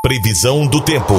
Previsão do tempo.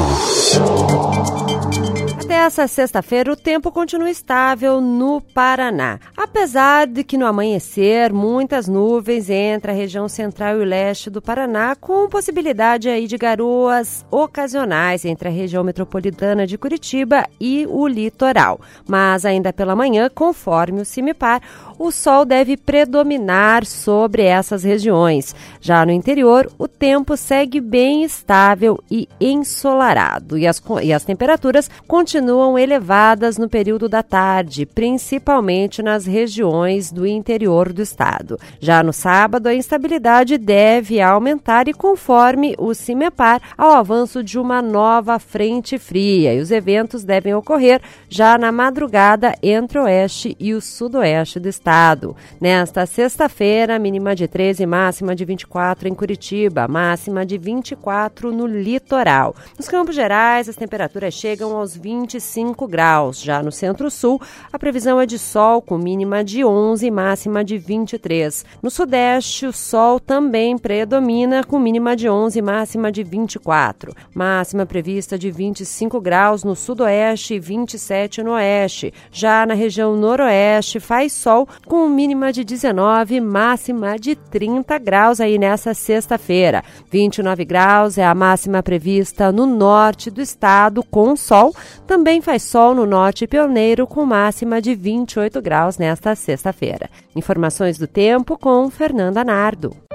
Até essa sexta-feira, o tempo continua estável no Paraná. Apesar de que no amanhecer, muitas nuvens entre a região central e leste do Paraná, com possibilidade aí de garoas ocasionais entre a região metropolitana de Curitiba e o litoral. Mas ainda pela manhã, conforme o CIMEPAR, o sol deve predominar sobre essas regiões. Já no interior, o tempo segue bem estável e ensolarado. E as temperaturas continuam elevadas no período da tarde, principalmente nas regiões do interior do estado. Já no sábado, a instabilidade deve aumentar e conforme o CIMEPAR, ao avanço de uma nova frente fria. E os eventos devem ocorrer já na madrugada entre o oeste e o sudoeste do estado. Nesta sexta-feira, mínima de 13 e máxima de 24 em Curitiba, máxima de 24 no litoral. Nos Campos Gerais, as temperaturas chegam aos 25 graus. Já no Centro-Sul, a previsão é de sol com mínima de 11 e máxima de 23. No Sudeste, o sol também predomina com mínima de 11 e máxima de 24. Máxima prevista de 25 graus no Sudoeste e 27 no Oeste. Já na região Noroeste, faz sol com mínima de 19 e máxima de 30 graus aí nessa sexta-feira. 29 graus é a máxima prevista no norte do estado com sol. Também faz sol no norte pioneiro com máxima de 28 graus nesta sexta-feira. Informações do tempo com Fernanda Nardo.